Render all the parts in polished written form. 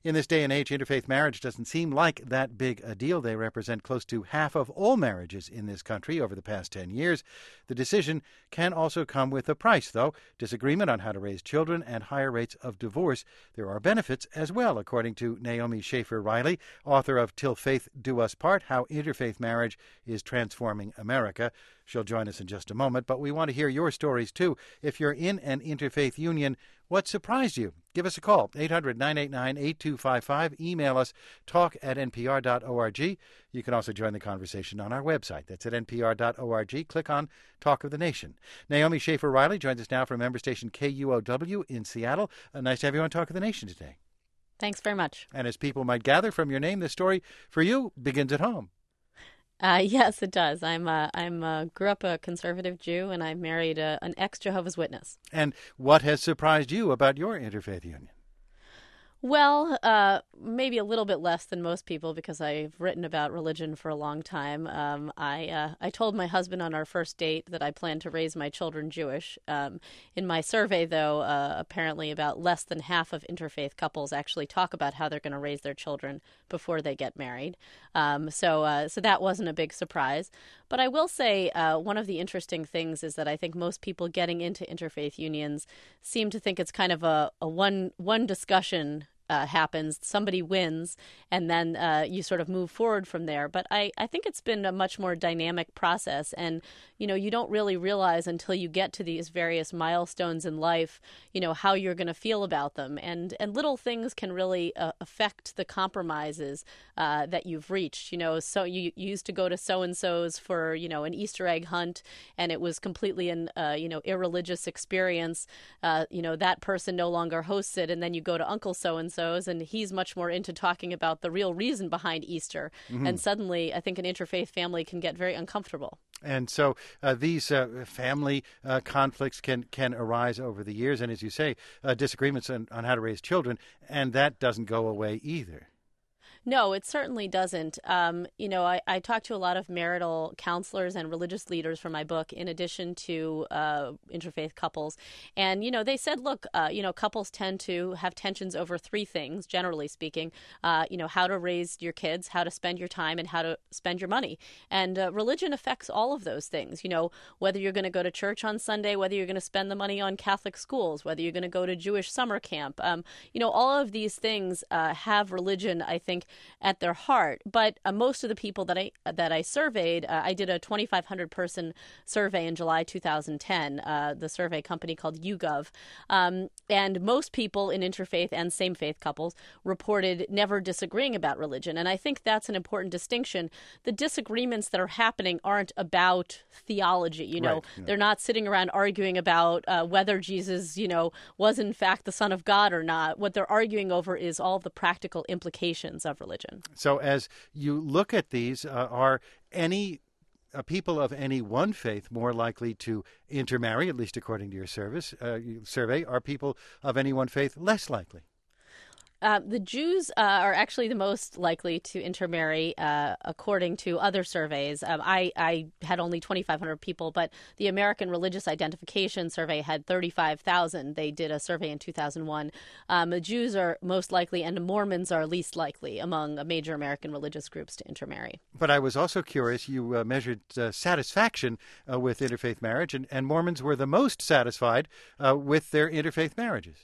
In this day and age, interfaith marriage doesn't seem like that big a deal. They represent close to half of all marriages in this country over the past 10 years. The decision can also come with a price, though: disagreement on how to raise children and higher rates of divorce. There are benefits as well, according to Naomi Schaefer Riley, author of Till Faith Do Us Part: How Interfaith Marriage is Transforming America. She'll join us in just a moment, but we want to hear your stories, too. If you're in an interfaith union, what surprised you? Give us a call, 800-989-8255. Email us, talk@npr.org. You can also join the conversation on our website. That's at npr.org. Click on Talk of the Nation. Naomi Schaefer Riley joins us now from member station KUOW in Seattle. Nice to have you on Talk of the Nation today. Thanks very much. And as people might gather from your name, this story for you begins at home. Yes, it does. I'm grew up a conservative Jew, and I married an ex-Jehovah's Witness. And what has surprised you about your interfaith union? Well, maybe a little bit less than most people, because I've written about religion for a long time. I told my husband on our first date that I plan to raise my children Jewish. In my survey, though, apparently about less than half of interfaith couples actually talk about how they're going to raise their children before they get married. So that wasn't a big surprise. But I will say one of the interesting things is that I think most people getting into interfaith unions seem to think it's kind of a one discussion happens, somebody wins, and then you sort of move forward from there. But I think it's been a much more dynamic process. And, you don't really realize until you get to these various milestones in life, how you're going to feel about them. And little things can really affect the compromises that you've reached. So you used to go to so-and-so's for, an Easter egg hunt, and it was completely an, irreligious experience. That person no longer hosts it, and then you go to Uncle so-and-so's, and he's much more into talking about the real reason behind Easter. Mm-hmm. And suddenly, I think an interfaith family can get very uncomfortable. And so these family conflicts can arise over the years, and as you say, disagreements on how to raise children, and that doesn't go away either. No, it certainly doesn't. I talked to a lot of marital counselors and religious leaders for my book, in addition to interfaith couples. And, they said, look, couples tend to have tensions over three things, generally speaking, how to raise your kids, how to spend your time, and how to spend your money. And religion affects all of those things, whether you're going to go to church on Sunday, whether you're going to spend the money on Catholic schools, whether you're going to go to Jewish summer camp. All of these things have religion, I think, at their heart. But most of the people that I surveyed, I did a 2,500 person survey in July 2010, the survey company called YouGov, and most people in interfaith and same-faith couples reported never disagreeing about religion. And I think that's an important distinction. The disagreements that are happening aren't about theology. Right. They're not sitting around arguing about whether Jesus, was in fact the Son of God or not. What they're arguing over is all the practical implications of religion. So as you look at these, are any people of any one faith more likely to intermarry, at least according to your survey? Are people of any one faith less likely? The Jews are actually the most likely to intermarry, according to other surveys. I had only 2,500 people, but the American Religious Identification Survey had 35,000. They did a survey in 2001. The Jews are most likely, and the Mormons are least likely among major American religious groups to intermarry. But I was also curious, you measured satisfaction with interfaith marriage, and Mormons were the most satisfied with their interfaith marriages.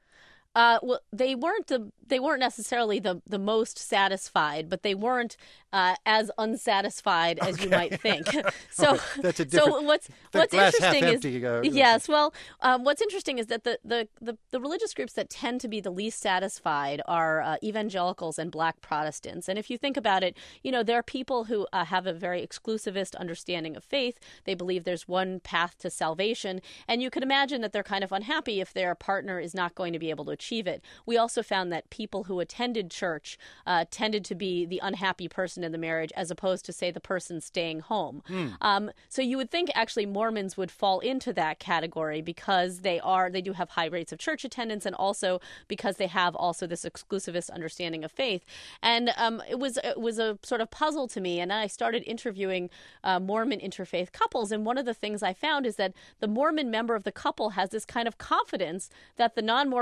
Well, they weren't necessarily the most satisfied, but they weren't as unsatisfied as you might think. So that's a different. So what's interesting is yes. Well, what's interesting is that the religious groups that tend to be the least satisfied are evangelicals and Black Protestants. And if you think about it, there are people who have a very exclusivist understanding of faith. They believe there's one path to salvation, and you could imagine that they're kind of unhappy if their partner is not going to be able to achieve it. We also found that people who attended church tended to be the unhappy person in the marriage, as opposed to, say, the person staying home. So you would think actually Mormons would fall into that category because they do have high rates of church attendance, and also because they have also this exclusivist understanding of faith. And it was a sort of puzzle to me. And I started interviewing Mormon interfaith couples, and one of the things I found is that the Mormon member of the couple has this kind of confidence that the non-Mormon member is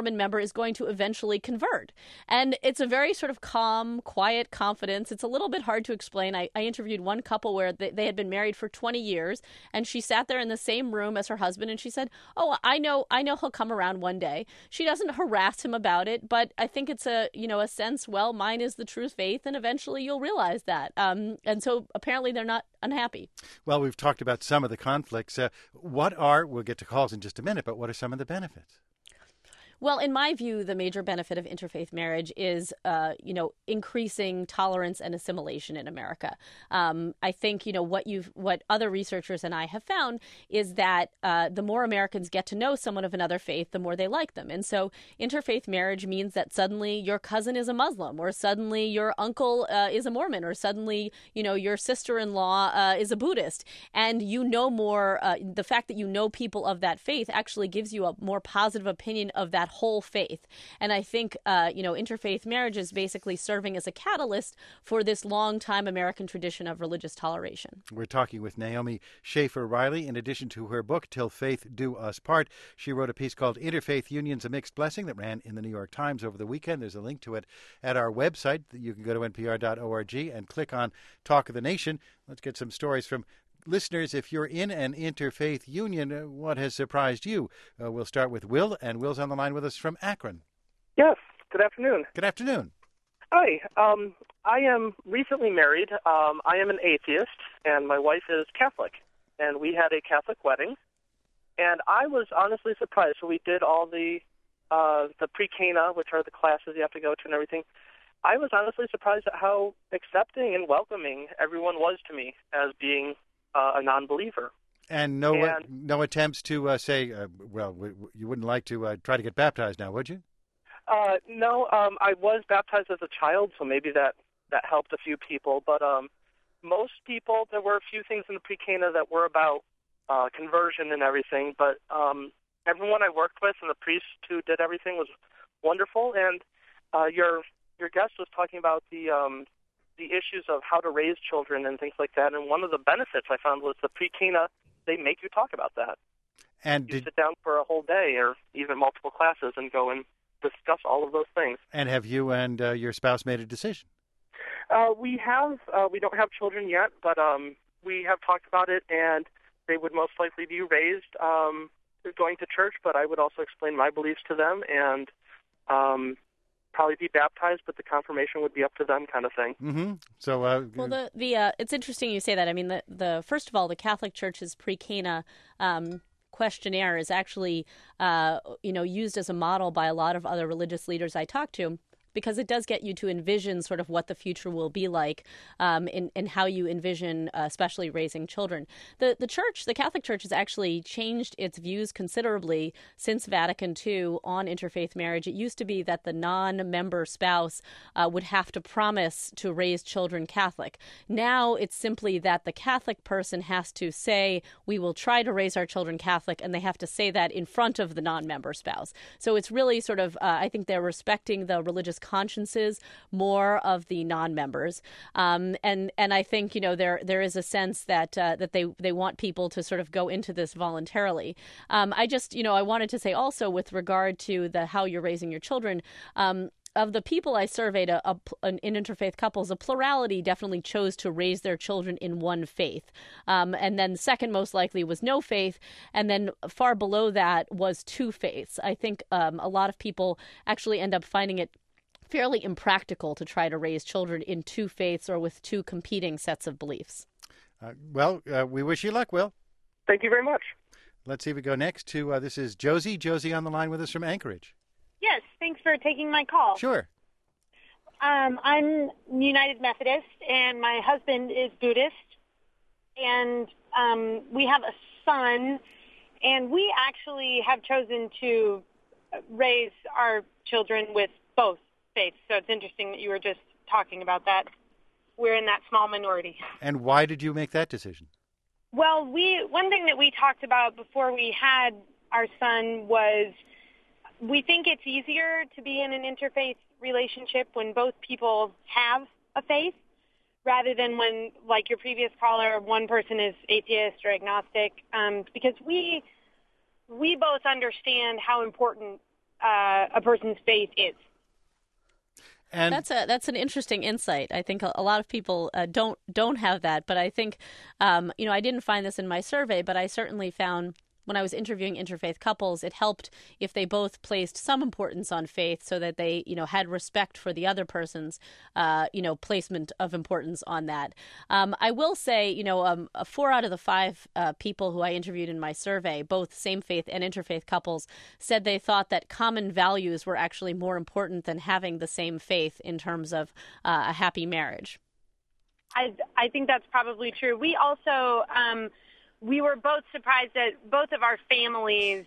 is going to eventually convert. And it's a very sort of calm, quiet confidence. It's a little bit hard to explain. I interviewed one couple where they had been married for 20 years, and she sat there in the same room as her husband, and she said, "Oh, I know he'll come around one day." She doesn't harass him about it, but I think it's a sense, well, mine is the true faith, and eventually you'll realize that. And so apparently they're not unhappy. Well, we've talked about some of the conflicts. We'll get to calls in just a minute, but what are some of the benefits? Well, in my view, the major benefit of interfaith marriage is, increasing tolerance and assimilation in America. I think, what other researchers and I have found is that the more Americans get to know someone of another faith, the more they like them. And so interfaith marriage means that suddenly your cousin is a Muslim, or suddenly your uncle is a Mormon, or suddenly, your sister-in-law is a Buddhist. And more, the fact that you know people of that faith actually gives you a more positive opinion of that whole faith. And I think, interfaith marriage is basically serving as a catalyst for this long-time American tradition of religious toleration. We're talking with Naomi Schaefer Riley. In addition to her book, Till Faith Do Us Part, she wrote a piece called Interfaith Unions, A Mixed Blessing that ran in the New York Times over the weekend. There's a link to it at our website. You can go to npr.org and click on Talk of the Nation. Let's get some stories from listeners. If you're in an interfaith union, what has surprised you? We'll start with Will, and Will's on the line with us from Akron. Yes. Good afternoon. Good afternoon. Hi. I am recently married. I am an atheist, and my wife is Catholic, and we had a Catholic wedding. And I was honestly surprised. So we did all the pre-Cana, which are the classes you have to go to and everything. I was honestly surprised at how accepting and welcoming everyone was to me as being a non-believer. And no attempts to say, you wouldn't like to try to get baptized now, would you? No, I was baptized as a child, so maybe that helped a few people. But most people, there were a few things in the pre-Cana that were about conversion and everything. But everyone I worked with and the priest who did everything was wonderful. And your guest was talking about the issues of how to raise children and things like that. And one of the benefits I found was the pre-Cana, they make you talk about that. And you sit down for a whole day or even multiple classes and go and discuss all of those things. And have you and your spouse made a decision? We don't have children yet, but we have talked about it, and they would most likely be raised going to church, but I would also explain my beliefs to them and probably be baptized, but the confirmation would be up to them, kind of thing. Mm-hmm. So, well, it's interesting you say that. I mean, the first of all, the Catholic Church's pre-Cana questionnaire is actually, used as a model by a lot of other religious leaders I talk to, because it does get you to envision sort of what the future will be like in how you envision especially raising children. The Catholic Church has actually changed its views considerably since Vatican II on interfaith marriage. It used to be that the non-member spouse would have to promise to raise children Catholic. Now it's simply that the Catholic person has to say, we will try to raise our children Catholic, and they have to say that in front of the non-member spouse. So it's really sort of, I think they're respecting the religious consciences more of the non-members, and I think there is a sense that they want people to sort of go into this voluntarily. I wanted to say also with regard to how you're raising your children. Of the people I surveyed in interfaith couples, a plurality definitely chose to raise their children in one faith. And then second most likely was no faith. And then far below that was two faiths. I think a lot of people actually end up finding it fairly impractical to try to raise children in two faiths or with two competing sets of beliefs. We wish you luck, Will. Thank you very much. Let's see if we go next to, this is Josie. Josie on the line with us from Anchorage. Yes, thanks for taking my call. Sure. I'm United Methodist, and my husband is Buddhist, and we have a son, and we actually have chosen to raise our children with both faiths. So it's interesting that you were just talking about that. We're in that small minority. And why did you make that decision? Well, one thing that we talked about before we had our son was we think it's easier to be in an interfaith relationship when both people have a faith rather than when, like your previous caller, one person is atheist or agnostic, because we both understand how important a person's faith is. And that's an interesting insight. I think a lot of people don't have that, but I think I didn't find this in my survey, but I certainly found when I was interviewing interfaith couples, it helped if they both placed some importance on faith, so that they had respect for the other person's placement of importance on that. I will say 4 out of the 5 people who I interviewed in my survey, both same faith and interfaith couples, said they thought that common values were actually more important than having the same faith in terms of a happy marriage. I think that's probably true. We also we were both surprised that both of our families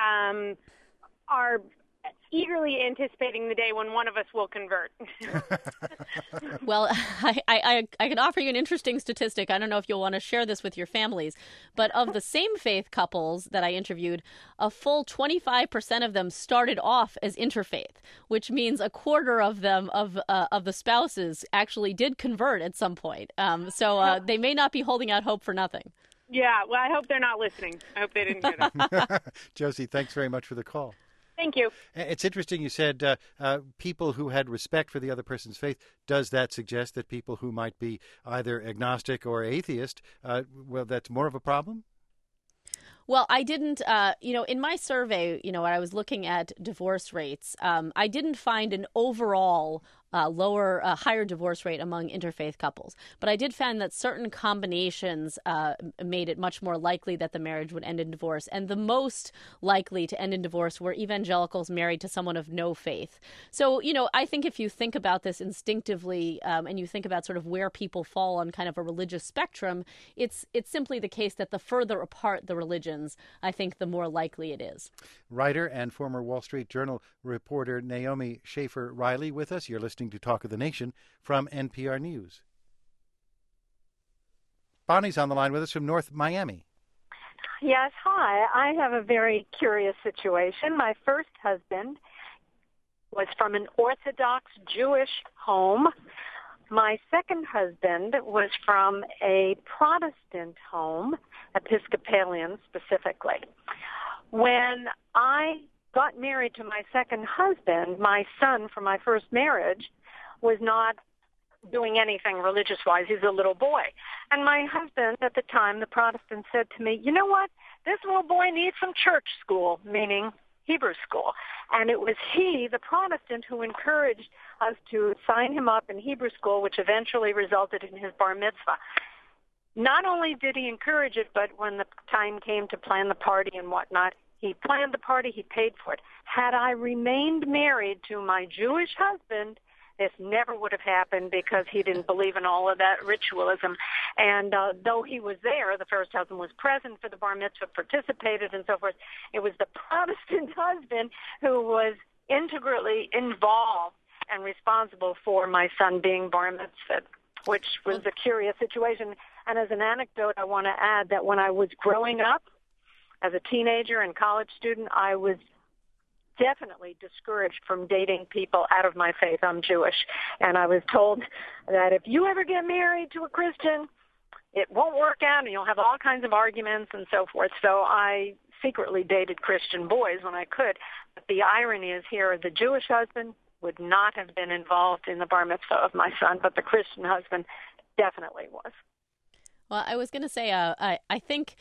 are eagerly anticipating the day when one of us will convert. Well, I can offer you an interesting statistic. I don't know if you'll want to share this with your families, but of the same faith couples that I interviewed, a full 25% of them started off as interfaith, which means a quarter of them, of the spouses, actually did convert at some point. So they may not be holding out hope for nothing. Yeah, well, I hope they're not listening. I hope they didn't hear that. Josie, thanks very much for the call. Thank you. It's interesting you said people who had respect for the other person's faith. Does that suggest that people who might be either agnostic or atheist, that's more of a problem? Well, I didn't, in my survey, when I was looking at divorce rates, I didn't find an overall higher divorce rate among interfaith couples. But I did find that certain combinations made it much more likely that the marriage would end in divorce. And the most likely to end in divorce were evangelicals married to someone of no faith. So, I think if you think about this instinctively and you think about sort of where people fall on kind of a religious spectrum, it's simply the case that the further apart the religions, I think the more likely it is. Writer and former Wall Street Journal reporter Naomi Schaefer-Riley with us. You're listening to Talk of the Nation from NPR News. Bonnie's on the line with us from North Miami. Yes, hi. I have a very curious situation. My first husband was from an Orthodox Jewish home. My second husband was from a Protestant home, Episcopalian specifically. When I got married to my second husband, my son from my first marriage was not doing anything religious-wise. He's a little boy. And my husband at the time, the Protestant, said to me, you know what? This little boy needs some church school, meaning Hebrew school. And it was he, the Protestant, who encouraged us to sign him up in Hebrew school, which eventually resulted in his bar mitzvah. Not only did he encourage it, but when the time came to plan the party and whatnot, he planned the party, he paid for it. Had I remained married to my Jewish husband, this never would have happened because he didn't believe in all of that ritualism. And though he was there, the first husband was present for the bar mitzvah, participated and so forth, it was the Protestant husband who was integrally involved and responsible for my son being bar mitzvah, which was a curious situation. And as an anecdote, I want to add that when I was growing up as a teenager and college student, I was definitely discouraged from dating people out of my faith. I'm Jewish. And I was told that if you ever get married to a Christian, it won't work out and you'll have all kinds of arguments and so forth. So I secretly dated Christian boys when I could. But the irony is here, the Jewish husband would not have been involved in the bar mitzvah of my son, but the Christian husband definitely was. Well, I was going to say, I think...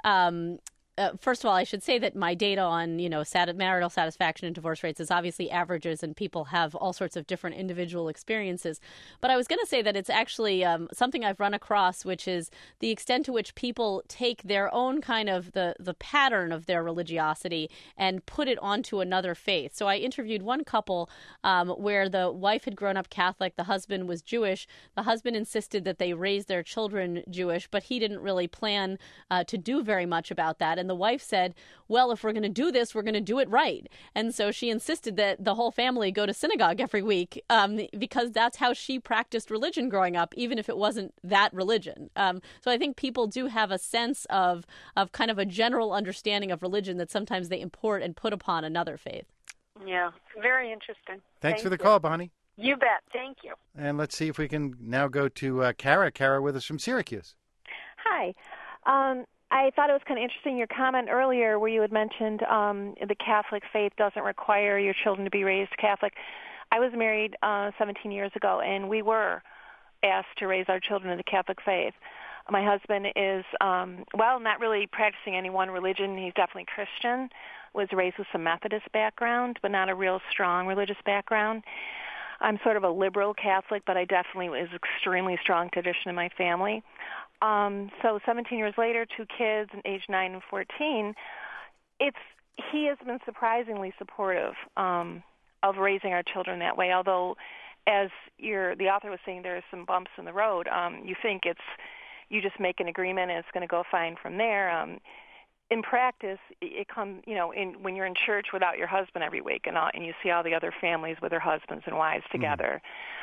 first of all, I should say that my data on, marital satisfaction and divorce rates is obviously averages, and people have all sorts of different individual experiences. But I was going to say that it's actually something I've run across, which is the extent to which people take their own kind of the pattern of their religiosity and put it onto another faith. So I interviewed one couple where the wife had grown up Catholic, the husband was Jewish. The husband insisted that they raise their children Jewish, but he didn't really plan to do very much about that. And the wife said, well, if we're going to do this, we're going to do it right. And so she insisted that the whole family go to synagogue every week because that's how she practiced religion growing up, even if it wasn't that religion. So I think people do have a sense of kind of a general understanding of religion that sometimes they import and put upon another faith. Yeah, very interesting. Thanks for the call, Bonnie. You bet. Thank you. And let's see if we can now go to Kara. Kara with us from Syracuse. Hi. I thought it was kind of interesting your comment earlier where you had mentioned the Catholic faith doesn't require your children to be raised Catholic. I was married 17 years ago, and we were asked to raise our children in the Catholic faith. My husband is, not really practicing any one religion. He's definitely Christian, was raised with some Methodist background, but not a real strong religious background. I'm sort of a liberal Catholic, but I definitely was extremely strong tradition in my family. So 17 years later, 2 kids, age 9 and 14, he has been surprisingly supportive of raising our children that way, although as the author was saying, there are some bumps in the road. You think you just make an agreement and it's going to go fine from there. In practice, it comes, when you're in church without your husband every week and you see all the other families with their husbands and wives together,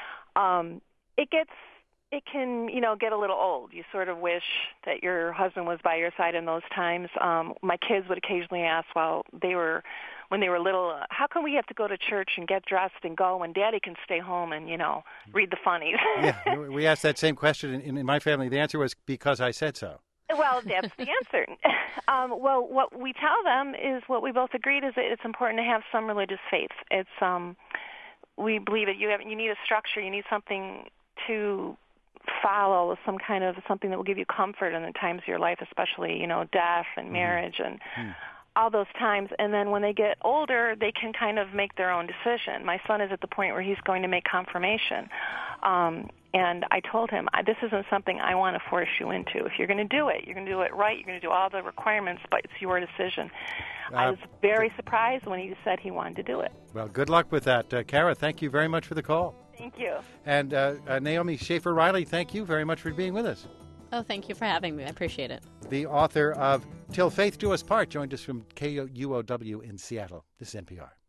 it can get a little old. You sort of wish that your husband was by your side in those times. My kids would occasionally ask when they were little, how come we have to go to church and get dressed and go when Daddy can stay home and, read the funnies? Yeah, we asked that same question in my family. The answer was, because I said so. Well, that's the answer. What we tell them is what we both agreed is that it's important to have some religious faith. We believe that you need a structure, you need something to follow, something that will give you comfort in the times of your life, especially, death and marriage and all those times. And then when they get older, they can kind of make their own decision. My son is at the point where he's going to make confirmation. And I told him, this isn't something I want to force you into. If you're going to do it, you're going to do it right. You're going to do all the requirements, but it's your decision. I was very surprised when he said he wanted to do it. Well, good luck with that. Kara, thank you very much for the call. Thank you. And Naomi Schaefer-Riley, thank you very much for being with us. Oh, thank you for having me. I appreciate it. The author of Till Faith Do Us Part joined us from KUOW in Seattle. This is NPR.